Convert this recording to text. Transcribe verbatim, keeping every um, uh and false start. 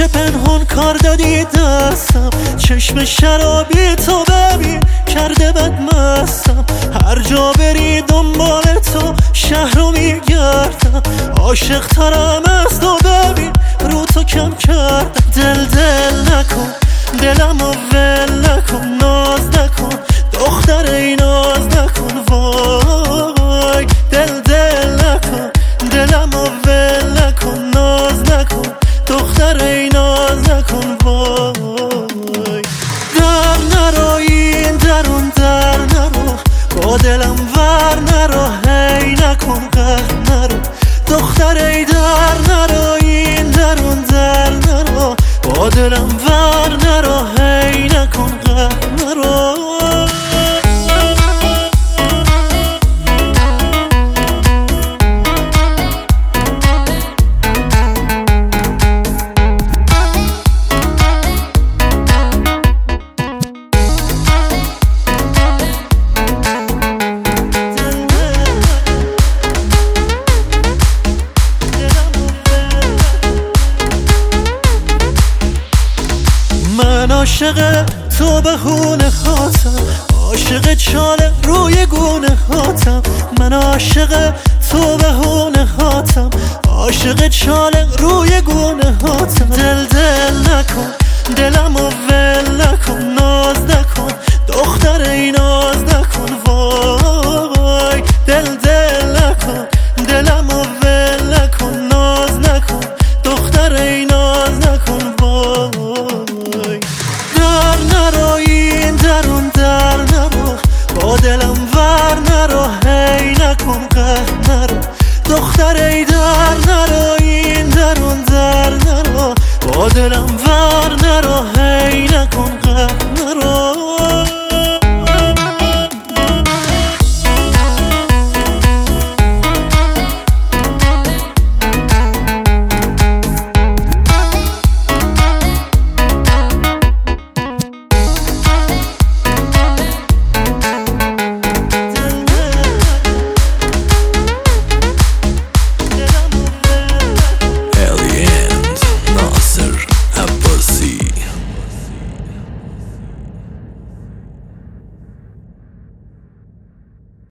پنهون کار دادی دستم، چشم شرابی تو ببین کرده بد مستم. هر جا بری دنبال تو شهر رو میگردم، عاشق ترم از تو ببین رو تو کم کردم. دل دل نکن دلم رو ول نکن، ناز نکن دختر ای ناز نکن. وای دل دل نکن دلم رو ول نکن، ناز نکن دختر ای ناز نکن. وای در نرو این درون در نرو، با دلم ور نرو، هی نکن قهر نرو دختر ای در نرو این درون در نرو، با دلم ور نرو، هی نکن قهر نرو. من عاشق تو به هونه خاطم، عاشق چاله روی گونه خاطم. من عاشق تو به هونه خاطم، عاشق چاله روی گونه خاطم. دل دل نکن دلمو